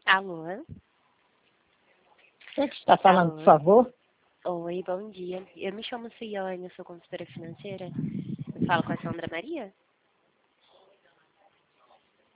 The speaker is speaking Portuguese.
Alô? Quem é que está falando, Alô? por favor? Oi, bom dia. Eu me chamo Ciane, eu sou consultora financeira. Eu falo com a Sandra Maria?